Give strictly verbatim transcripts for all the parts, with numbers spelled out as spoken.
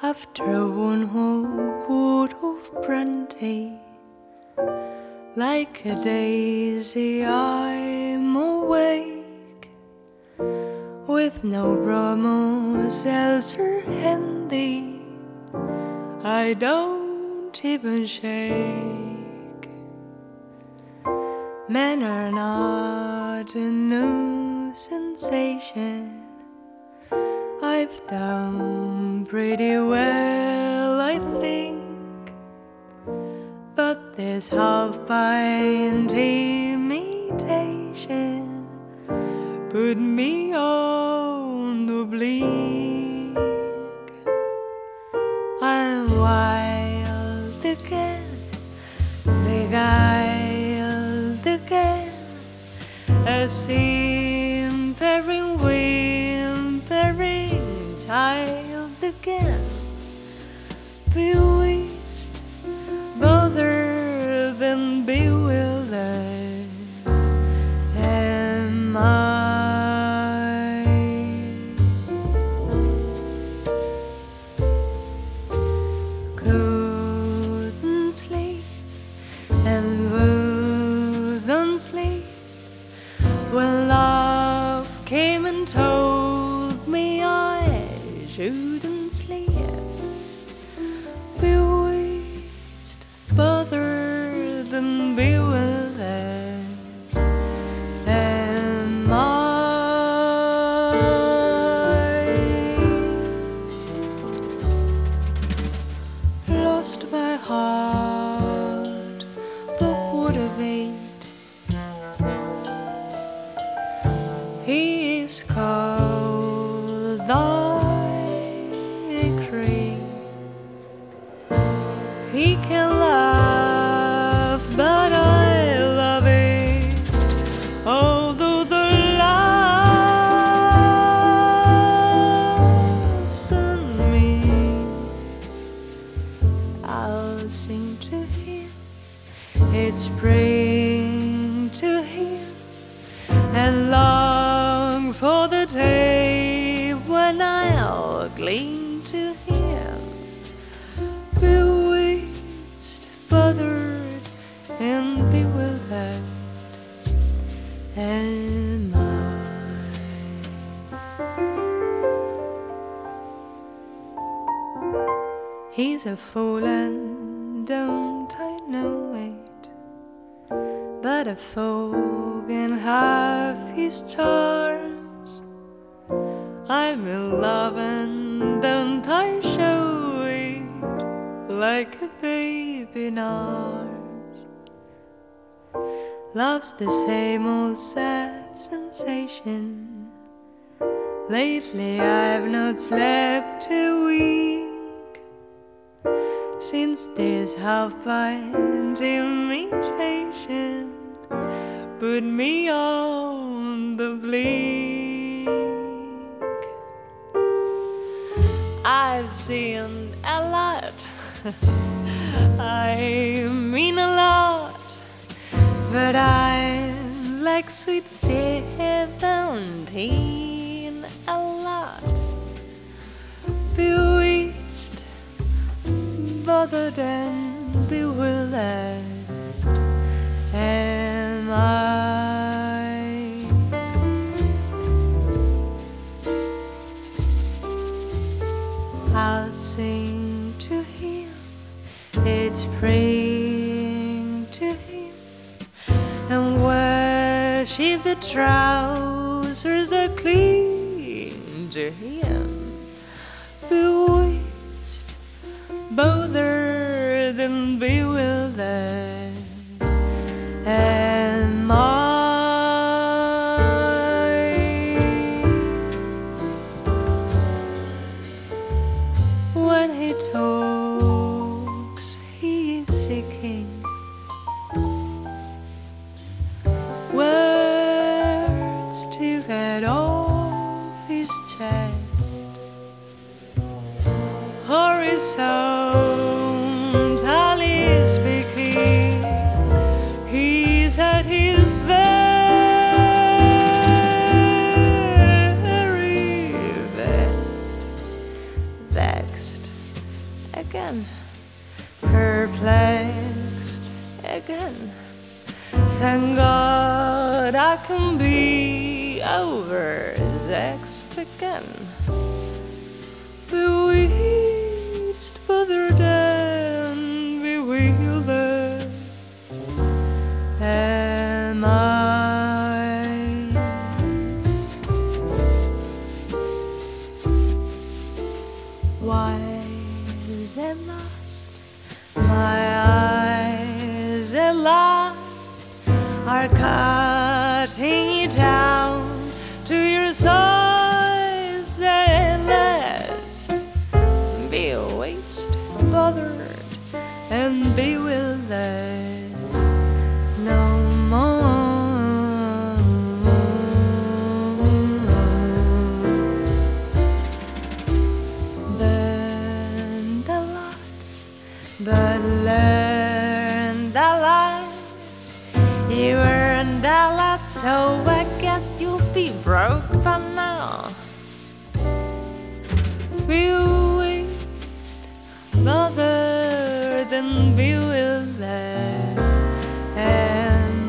after one whole wood of brandy. Like a daisy I'm awake, with no bromo seltzer handy. I don't even shake. Men are not a new sensation. I've done pretty well, I think, but this half-pint imitation put me on the blink. I'm wild again, beguiled again, a simpering, whimpering child again, bewitched, bothered and bewildered am I. Couldn't sleep and wouldn't sleep when love came and told me I shouldn't sleep. Bewitched, bothered and bewildered am I. Lost my heart, but would have ate. He is cold, I agree. He can laugh, but I love it. Although the laughs on me, I'll sing to him. It's spring to him, and long for the day when I'll cling to him. Bewitched, bothered and bewildered am I. He's a fool and don't I know it, but a fool can have his charms. I'm in love and don't I show it, like a baby in arms. Love's the same old sad sensation. Lately I've not slept a week, since this half-pint imitation put me on the blink. I've seen a lot, I mean a lot, but I'm like sweet seventeen, a lot. Bewitched, bothered and bewildered am I. I'll sing to him, it's spring to him, and worship the trousers are clean to him. Bewitched, bothered and bewildered am I. When he talks, he is seeking words to get off his chest, horizontally speaking. He's at his very best, vexed again, perplexed again. Thank God I can be overvexed again. Bewitched, bothered and bewildered am I. Wise and lost, my eyes at last are cutting you down to your size at last. Bewitched, bothered, and bewildered no more. Burned a lot, but learned a lot. You earned a lot, so I guess you'll be broke by now. Bewitched, bothered, and bewildered am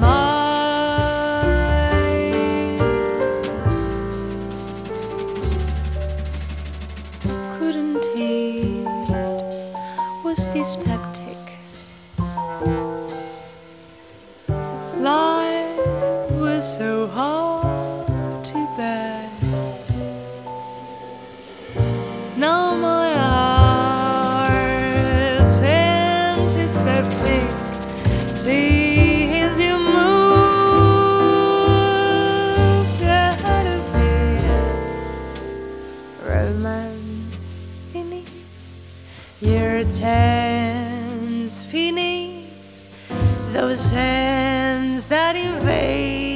I. Couldn't it was dyspeptic? Life was so hard to bear. Now my heart's antiseptic. Since you moved ahead of me, romance finished, your tense finished, those hands that invade